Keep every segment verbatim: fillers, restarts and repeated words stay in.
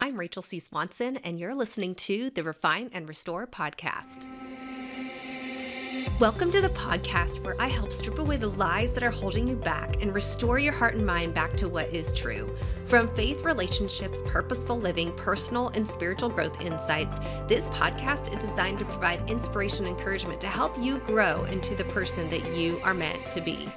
I'm Rachel C. Swanson, and you're listening to the Refine and Restore podcast. Welcome to the podcast where I help strip away the lies that are holding you back and restore your heart and mind back to what is true. From faith, relationships, purposeful living, personal and spiritual growth insights, this podcast is designed to provide inspiration and encouragement to help you grow into the person that you are meant to be.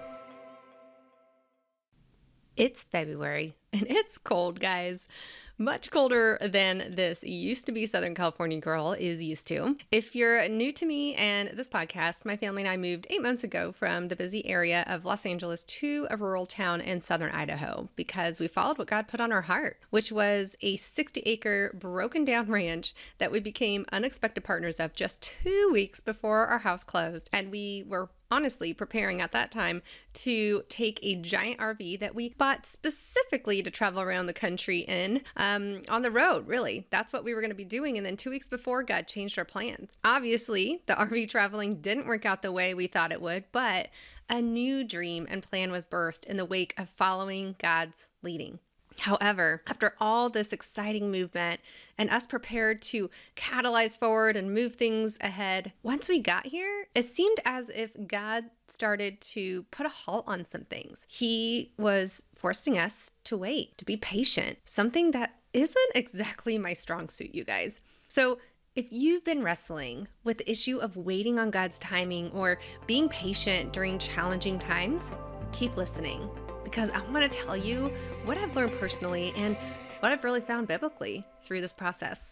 It's February, and it's cold, guys. Much colder than this used to be Southern California girl is used to. If you're new to me and this podcast, my family and I moved eight months ago from the busy area of Los Angeles to a rural town in southern Idaho because we followed what God put on our heart, which was a sixty acre broken down ranch that we became unexpected partners of just two weeks before our house closed. And we were honestly preparing at that time to take a giant R V that we bought specifically to travel around the country in, um, on the road, really. That's what we were going to be doing. And then two weeks before, God changed our plans. Obviously, the R V traveling didn't work out the way we thought it would, but a new dream and plan was birthed in the wake of following God's leading. However, after all this exciting movement and us prepared to catalyze forward and move things ahead, once we got here, it seemed as if God started to put a halt on some things. He was forcing us to wait, to be patient, something that isn't exactly my strong suit, you guys. So if you've been wrestling with the issue of waiting on God's timing or being patient during challenging times, keep listening. Because I want to tell you what I've learned personally and what I've really found biblically through this process.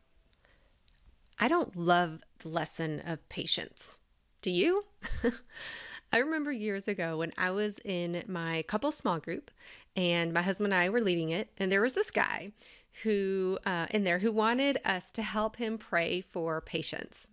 I don't love the lesson of patience. Do you? I remember years ago when I was in my couple small group and my husband and I were leading it, and there was this guy who uh, in there who wanted us to help him pray for patience.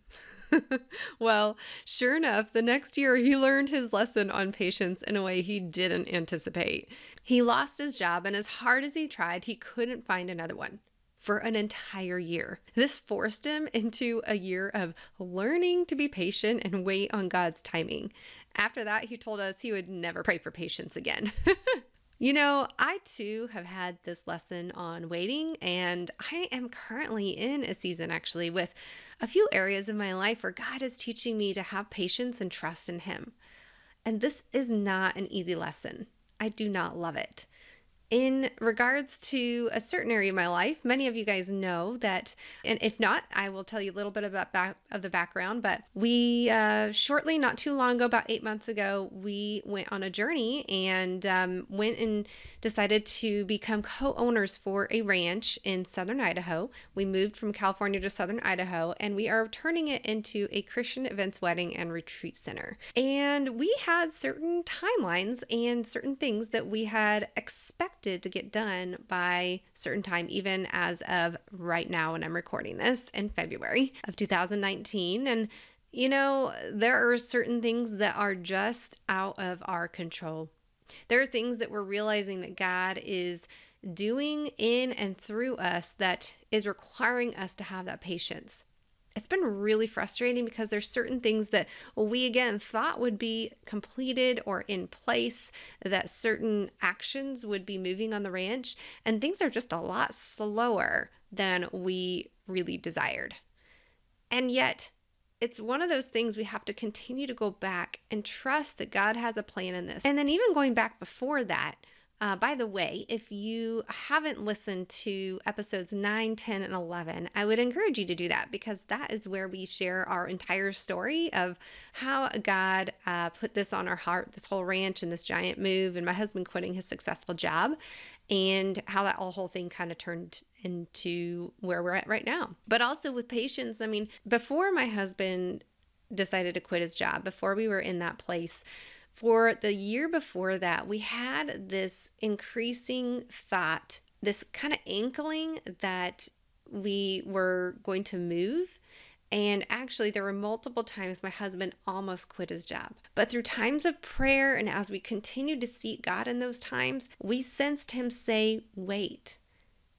Well, sure enough, the next year he learned his lesson on patience in a way he didn't anticipate. He lost his job, and as hard as he tried, he couldn't find another one for an entire year. This forced him into a year of learning to be patient and wait on God's timing. After that, he told us he would never pray for patience again. You know, I too have had this lesson on waiting, and I am currently in a season actually with a few areas of my life where God is teaching me to have patience and trust in Him. And this is not an easy lesson. I do not love it. In regards to a certain area of my life, many of you guys know that, and if not, I will tell you a little bit about back of the background, but we uh, shortly, not too long ago, about eight months ago, we went on a journey and um, went and decided to become co-owners for a ranch in southern Idaho. We moved from California to southern Idaho, and we are turning it into a Christian events, wedding, and retreat center. And we had certain timelines and certain things that we had expected to get done by certain time, even as of right now when I'm recording this in February of two thousand nineteen. And you know, there are certain things that are just out of our control. There are things that we're realizing that God is doing in and through us that is requiring us to have that patience. It's been really frustrating because there's certain things that we again thought would be completed or in place, that certain actions would be moving on the ranch, and things are just a lot slower than we really desired. And yet, it's one of those things we have to continue to go back and trust that God has a plan in this. And then even going back before that, Uh, by the way, if you haven't listened to episodes nine, ten, and eleven, I would encourage you to do that because that is where we share our entire story of how God uh, put this on our heart, this whole ranch and this giant move, and my husband quitting his successful job, and how that whole thing kind of turned into where we're at right now. But also with patience, I mean, before my husband decided to quit his job, before we were in that place, for the year before that, we had this increasing thought, this kind of inkling that we were going to move. And actually, there were multiple times my husband almost quit his job. But through times of prayer and as we continued to seek God in those times, we sensed Him say, wait.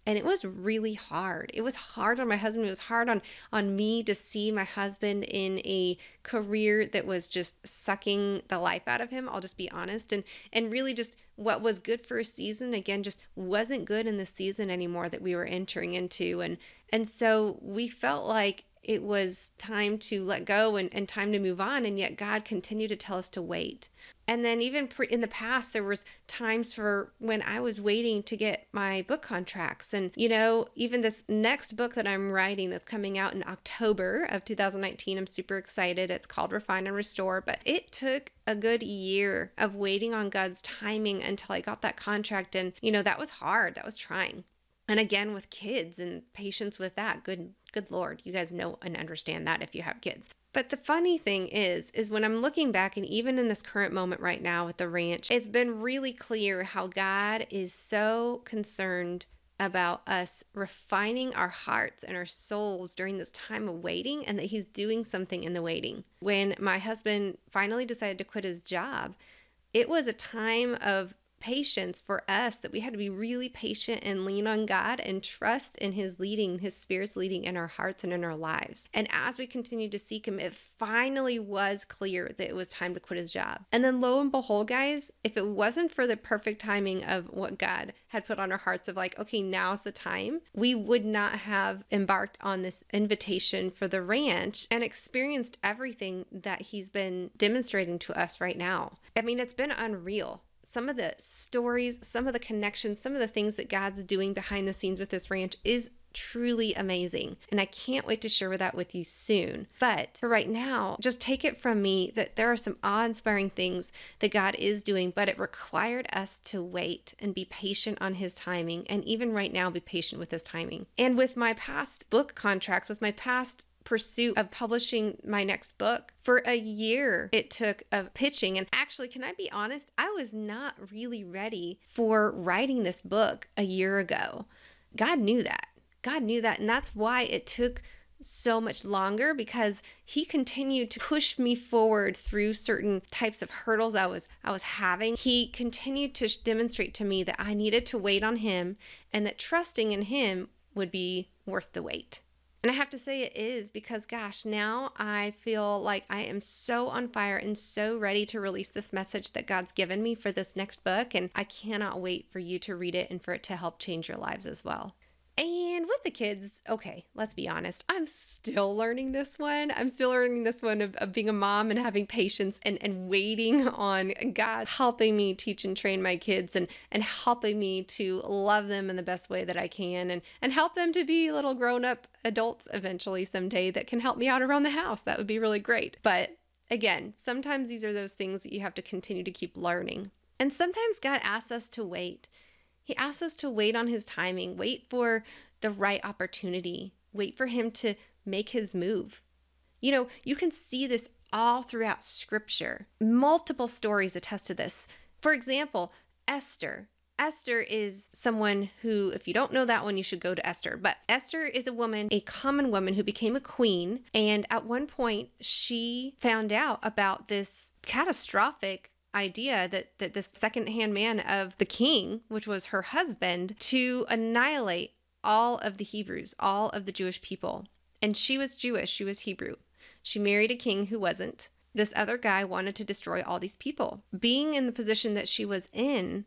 And it was really hard. It was hard on my husband. It was hard on, on me to see my husband in a career that was just sucking the life out of him. I'll just be honest. And, and really just what was good for a season, again, just wasn't good in the season anymore that we were entering into. And, and so we felt like it was time to let go and, and time to move on. And yet God continued to tell us to wait. And then even pre- in the past, there was times for when I was waiting to get my book contracts. And, you know, even this next book that I'm writing that's coming out in October of two thousand nineteen, I'm super excited. It's called Refine and Restore. But it took a good year of waiting on God's timing until I got that contract. And, you know, that was hard. That was trying. And again, with kids and patience with that, good, good Lord, you guys know and understand that if you have kids. But the funny thing is, is when I'm looking back, and even in this current moment right now with the ranch, it's been really clear how God is so concerned about us refining our hearts and our souls during this time of waiting, and that he's doing something in the waiting. When my husband finally decided to quit his job, it was a time of patience for us, that we had to be really patient and lean on God and trust in his leading, his Spirit's leading in our hearts and in our lives. And as we continued to seek him, it finally was clear that it was time to quit his job. And then lo and behold, guys, if it wasn't for the perfect timing of what God had put on our hearts of like, okay, now's the time, we would not have embarked on this invitation for the ranch and experienced everything that he's been demonstrating to us right now. I mean, it's been unreal. Some of the stories, some of the connections, some of the things that God's doing behind the scenes with this ranch is truly amazing. And I can't wait to share that with you soon. But for right now, just take it from me that there are some awe-inspiring things that God is doing, but it required us to wait and be patient on his timing. And even right now, be patient with his timing. And with my past book contracts, with my past pursuit of publishing my next book, for a year it took of pitching. And actually, can I be honest? I was not really ready for writing this book a year ago. God knew that. God knew that. And that's why it took so much longer, because he continued to push me forward through certain types of hurdles I was I was having. He continued to demonstrate to me that I needed to wait on him, and that trusting in him would be worth the wait. And I have to say it is, because gosh, now I feel like I am so on fire and so ready to release this message that God's given me for this next book. And I cannot wait for you to read it and for it to help change your lives as well. And with the kids, okay, let's be honest, I'm still learning this one. I'm still learning this one of, of being a mom and having patience and, and waiting on God helping me teach and train my kids, and, and helping me to love them in the best way that I can, and, and help them to be little grown-up adults eventually someday that can help me out around the house. That would be really great. But again, sometimes these are those things that you have to continue to keep learning. And sometimes God asks us to wait. He asks us to wait on his timing, wait for the right opportunity, wait for him to make his move. You know, you can see this all throughout scripture. Multiple stories attest to this. For example, Esther. Esther is someone who, if you don't know that one, you should go to Esther. But Esther is a woman, a common woman who became a queen. And at one point, she found out about this catastrophic idea that, that this second-hand man of the king, which was her husband, to annihilate all of the Hebrews, all of the Jewish people. And she was Jewish, she was Hebrew. She married a king who wasn't. This other guy wanted to destroy all these people. Being in the position that she was in,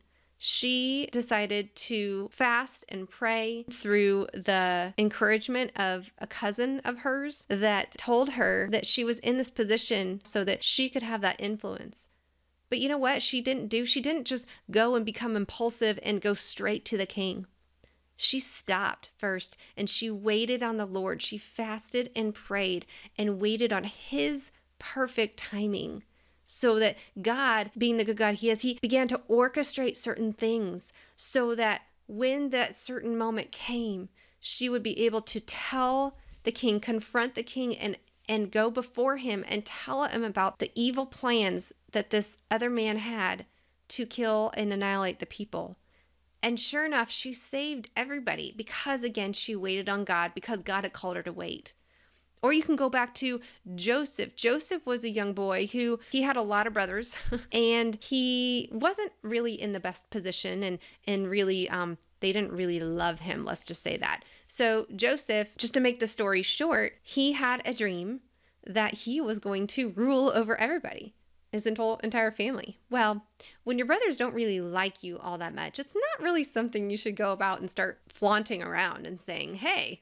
she decided to fast and pray through the encouragement of a cousin of hers that told her that she was in this position so that she could have that influence. But you know what she didn't do? She didn't just go and become impulsive and go straight to the king. She stopped first and she waited on the Lord. She fasted and prayed and waited on his perfect timing, so that God, being the good God he is, he began to orchestrate certain things so that when that certain moment came, she would be able to tell the king, confront the king, and and go before him and tell him about the evil plans that this other man had to kill and annihilate the people. And sure enough, she saved everybody because, again, she waited on God, because God had called her to wait. Or you can go back to Joseph. Joseph was a young boy who he had a lot of brothers and he wasn't really in the best position and, and really, um, they didn't really love him. Let's just say that. So Joseph, just to make the story short, he had a dream that he was going to rule over everybody, his entire family. Well, when your brothers don't really like you all that much, it's not really something you should go about and start flaunting around and saying, hey,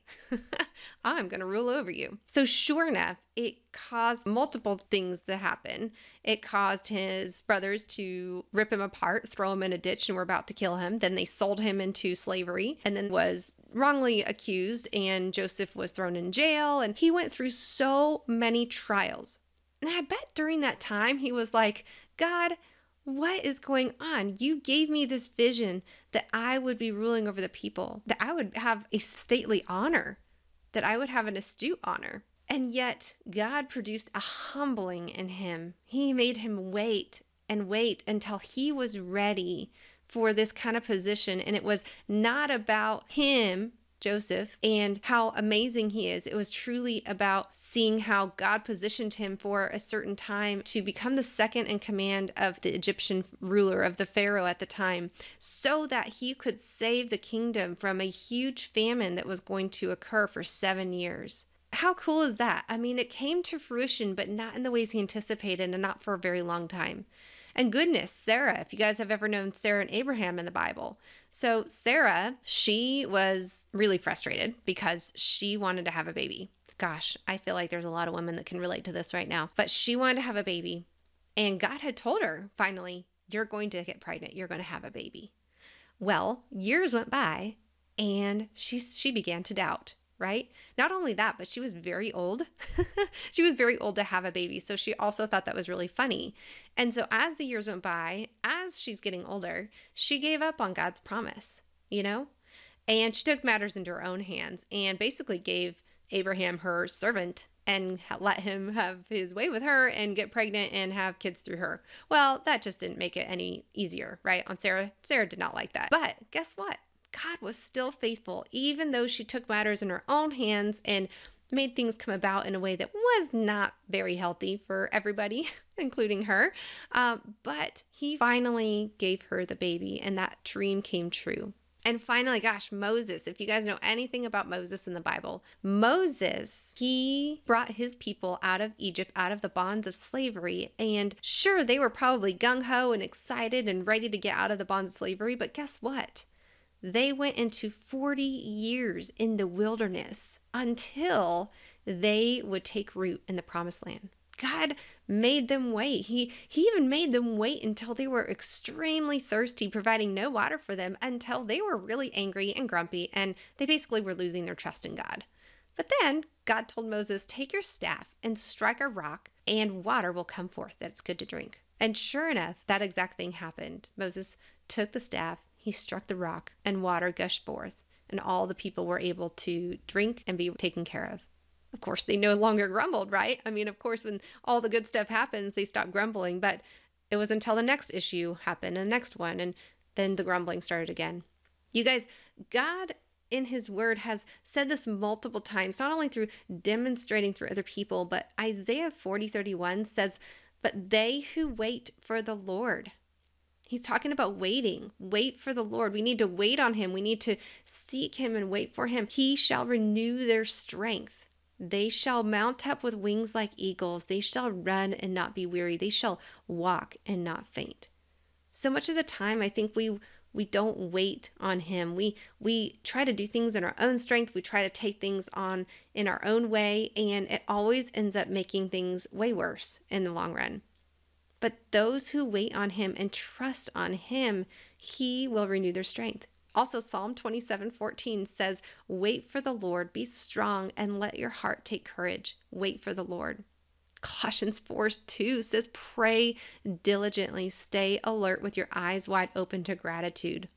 I'm going to rule over you. So sure enough, it caused multiple things to happen. It caused his brothers to rip him apart, throw him in a ditch, and were about to kill him. Then they sold him into slavery and then was wrongly accused, and Joseph was thrown in jail, and he went through so many trials. And I bet during that time, he was like, God, what is going on? You gave me this vision that I would be ruling over the people, that I would have a stately honor, that I would have an astute honor. And yet God produced a humbling in him. He made him wait and wait until he was ready for this kind of position. And it was not about him, Joseph, and how amazing he is. It was truly about seeing how God positioned him for a certain time to become the second in command of the Egyptian ruler, of the Pharaoh at the time, so that he could save the kingdom from a huge famine that was going to occur for seven years. How cool is that? I mean, it came to fruition, but not in the ways he anticipated and not for a very long time. And goodness, Sarah, if you guys have ever known Sarah and Abraham in the Bible. So Sarah, she was really frustrated because she wanted to have a baby. Gosh, I feel like there's a lot of women that can relate to this right now. But she wanted to have a baby. And God had told her, finally, you're going to get pregnant. You're going to have a baby. Well, years went by and she, she began to doubt. Right? Not only that, but she was very old. She was very old to have a baby. So she also thought that was really funny. And so as the years went by, as she's getting older, she gave up on God's promise, you know, and she took matters into her own hands and basically gave Abraham her servant and let him have his way with her and get pregnant and have kids through her. Well, that just didn't make it any easier, right? On Sarah, Sarah did not like that. But guess what? God was still faithful, even though she took matters in her own hands and made things come about in a way that was not very healthy for everybody, including her. Um, but he finally gave her the baby, and that dream came true. And finally, gosh, Moses, if you guys know anything about Moses in the Bible, Moses, he brought his people out of Egypt, out of the bonds of slavery. And sure, they were probably gung-ho and excited and ready to get out of the bonds of slavery. But guess what? They went into forty years in the wilderness until they would take root in the promised land. God made them wait. He, he even made them wait until they were extremely thirsty, providing no water for them until they were really angry and grumpy, and they basically were losing their trust in God. But then God told Moses, take your staff and strike a rock, and water will come forth that it's good to drink. And sure enough, that exact thing happened. Moses took the staff, he struck the rock, and water gushed forth, and all the people were able to drink and be taken care of. Of course, they no longer grumbled, right? I mean, of course, when all the good stuff happens, they stop grumbling, but it was until the next issue happened, and the next one, and then the grumbling started again. You guys, God in his word has said this multiple times, not only through demonstrating through other people, but Isaiah forty thirty-one says, but they who wait for the Lord. He's talking about waiting. Wait for the Lord. We need to wait on him. We need to seek him and wait for him. He shall renew their strength. They shall mount up with wings like eagles. They shall run and not be weary. They shall walk and not faint. So much of the time, I think we we don't wait on him. We we try to do things in our own strength. We try to take things on in our own way, and it always ends up making things way worse in the long run. But those who wait on him and trust on him, he will renew their strength. Also, Psalm twenty-seven fourteen says, wait for the Lord, be strong, and let your heart take courage. Wait for the Lord. Colossians four two says, pray diligently, stay alert with your eyes wide open to gratitude.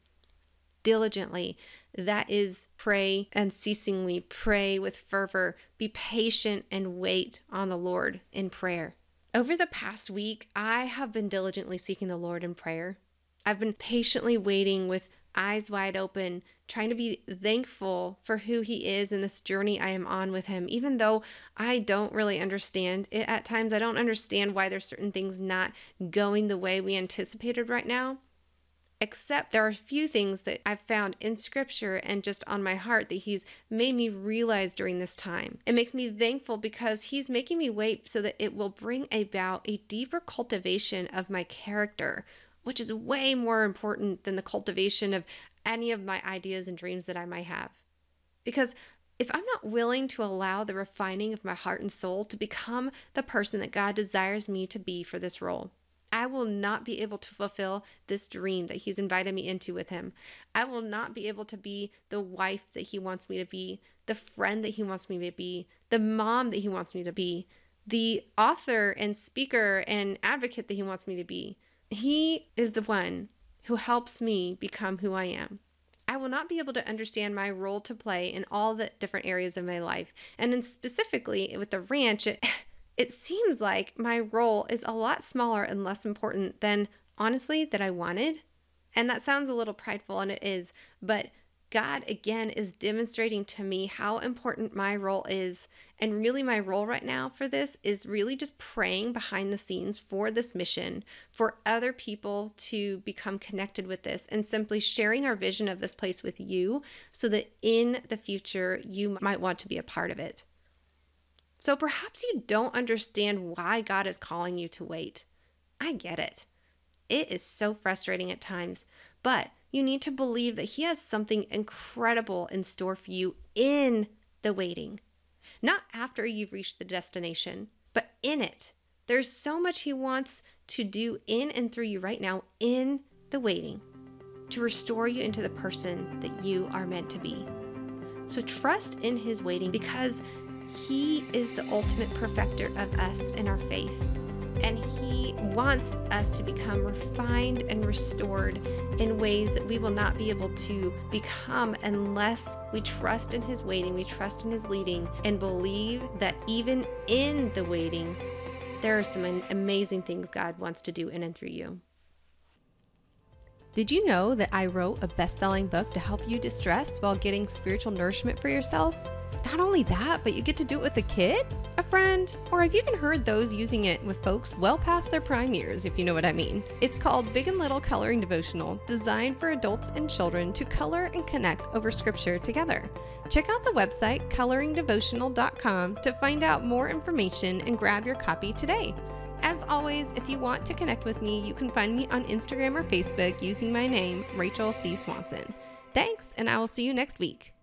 Diligently, that is pray unceasingly, pray with fervor, be patient and wait on the Lord in prayer. Over the past week, I have been diligently seeking the Lord in prayer. I've been patiently waiting with eyes wide open trying to be thankful for who he is in this journey I am on with him, even though I don't really understand it at times. I don't understand why there's certain things not going the way we anticipated right now. Except there are a few things that I've found in scripture and just on my heart that he's made me realize during this time. It makes me thankful because he's making me wait so that it will bring about a deeper cultivation of my character, which is way more important than the cultivation of any of my ideas and dreams that I might have. Because if I'm not willing to allow the refining of my heart and soul to become the person that God desires me to be for this role, I will not be able to fulfill this dream that he's invited me into with him. I will not be able to be the wife that he wants me to be, the friend that he wants me to be, the mom that he wants me to be, the author and speaker and advocate that he wants me to be. He is the one who helps me become who I am. I will not be able to understand my role to play in all the different areas of my life. And then specifically with the ranch, it It seems like my role is a lot smaller and less important than, honestly, that I wanted. And that sounds a little prideful, and it is. But God, again, is demonstrating to me how important my role is. And really my role right now for this is really just praying behind the scenes for this mission, for other people to become connected with this, and simply sharing our vision of this place with you so that in the future you might want to be a part of it. So perhaps you don't understand why God is calling you to wait. I get it. It is so frustrating at times, but you need to believe that he has something incredible in store for you in the waiting. Not after you've reached the destination, but in it. There's so much he wants to do in and through you right now in the waiting to restore you into the person that you are meant to be. So trust in his waiting because he is the ultimate perfecter of us in our faith, and he wants us to become refined and restored in ways that we will not be able to become unless we trust in his waiting, we trust in his leading, and believe that even in the waiting, there are some amazing things God wants to do in and through you. Did you know that I wrote a best-selling book to help you distress while getting spiritual nourishment for yourself? Not only that, but you get to do it with a kid, a friend, or I've even heard those using it with folks well past their prime years, if you know what I mean. It's called Big and Little Coloring Devotional, designed for adults and children to color and connect over scripture together. Check out the website coloring devotional dot com to find out more information and grab your copy today. As always, if you want to connect with me, you can find me on Instagram or Facebook using my name, Rachel C. Swanson. Thanks, and I will see you next week.